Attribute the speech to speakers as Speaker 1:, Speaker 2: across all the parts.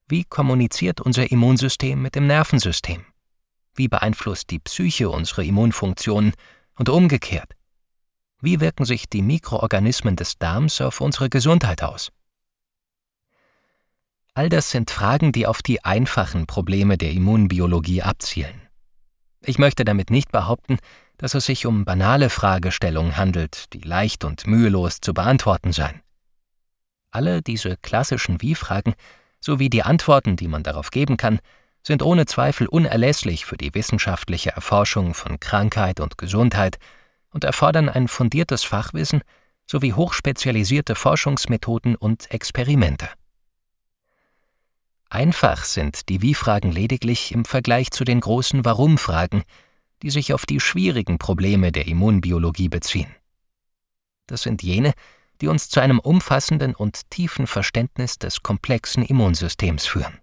Speaker 1: Wie kommuniziert unser Immunsystem mit dem Nervensystem? Wie beeinflusst die Psyche unsere Immunfunktionen und umgekehrt? Wie wirken sich die Mikroorganismen des Darms auf unsere Gesundheit aus? All das sind Fragen, die auf die einfachen Probleme der Immunbiologie abzielen. Ich möchte damit nicht behaupten, dass es sich um banale Fragestellungen handelt, die leicht und mühelos zu beantworten seien. Alle diese klassischen Wie-Fragen sowie die Antworten, die man darauf geben kann, sind ohne Zweifel unerlässlich für die wissenschaftliche Erforschung von Krankheit und Gesundheit und erfordern ein fundiertes Fachwissen sowie hochspezialisierte Forschungsmethoden und Experimente. Einfach sind die Wie-Fragen lediglich im Vergleich zu den großen Warum-Fragen, die sich auf die schwierigen Probleme der Immunbiologie beziehen. Das sind jene, die uns zu einem umfassenden und tiefen Verständnis des komplexen Immunsystems führen.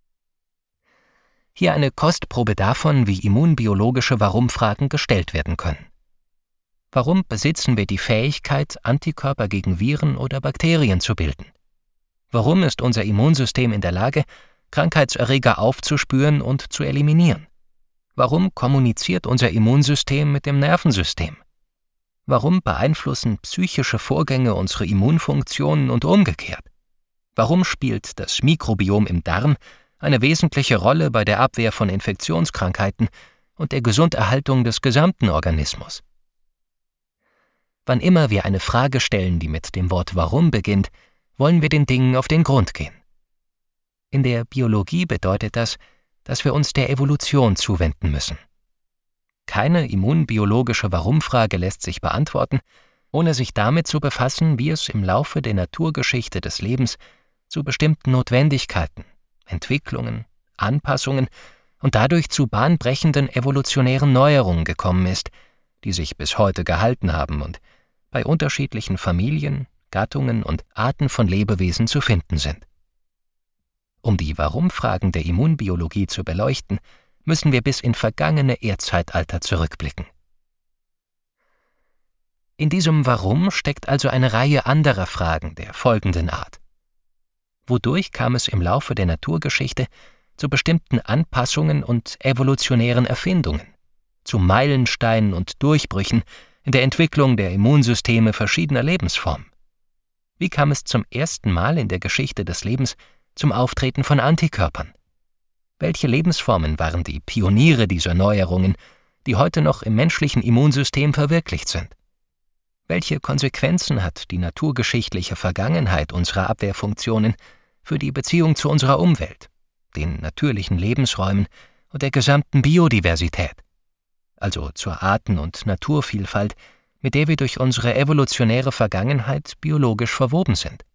Speaker 1: Hier eine Kostprobe davon, wie immunbiologische Warum-Fragen gestellt werden können. Warum besitzen wir die Fähigkeit, Antikörper gegen Viren oder Bakterien zu bilden? Warum ist unser Immunsystem in der Lage, Krankheitserreger aufzuspüren und zu eliminieren? Warum kommuniziert unser Immunsystem mit dem Nervensystem? Warum beeinflussen psychische Vorgänge unsere Immunfunktionen und umgekehrt? Warum spielt das Mikrobiom im Darm eine wesentliche Rolle bei der Abwehr von Infektionskrankheiten und der Gesunderhaltung des gesamten Organismus? Wann immer wir eine Frage stellen, die mit dem Wort Warum beginnt, wollen wir den Dingen auf den Grund gehen. In der Biologie bedeutet das, dass wir uns der Evolution zuwenden müssen. Keine immunbiologische Warum-Frage lässt sich beantworten, ohne sich damit zu befassen, wie es im Laufe der Naturgeschichte des Lebens zu bestimmten Notwendigkeiten, Entwicklungen, Anpassungen und dadurch zu bahnbrechenden evolutionären Neuerungen gekommen ist, die sich bis heute gehalten haben und bei unterschiedlichen Familien, Gattungen und Arten von Lebewesen zu finden sind. Um die Warum-Fragen der Immunbiologie zu beleuchten, müssen wir bis in vergangene Erdzeitalter zurückblicken. In diesem Warum steckt also eine Reihe anderer Fragen der folgenden Art. Wodurch kam es im Laufe der Naturgeschichte zu bestimmten Anpassungen und evolutionären Erfindungen, zu Meilensteinen und Durchbrüchen in der Entwicklung der Immunsysteme verschiedener Lebensformen? Wie kam es zum ersten Mal in der Geschichte des Lebens zum Auftreten von Antikörpern? Welche Lebensformen waren die Pioniere dieser Neuerungen, die heute noch im menschlichen Immunsystem verwirklicht sind? Welche Konsequenzen hat die naturgeschichtliche Vergangenheit unserer Abwehrfunktionen für die Beziehung zu unserer Umwelt, den natürlichen Lebensräumen und der gesamten Biodiversität, also zur Arten- und Naturvielfalt, mit der wir durch unsere evolutionäre Vergangenheit biologisch verwoben sind?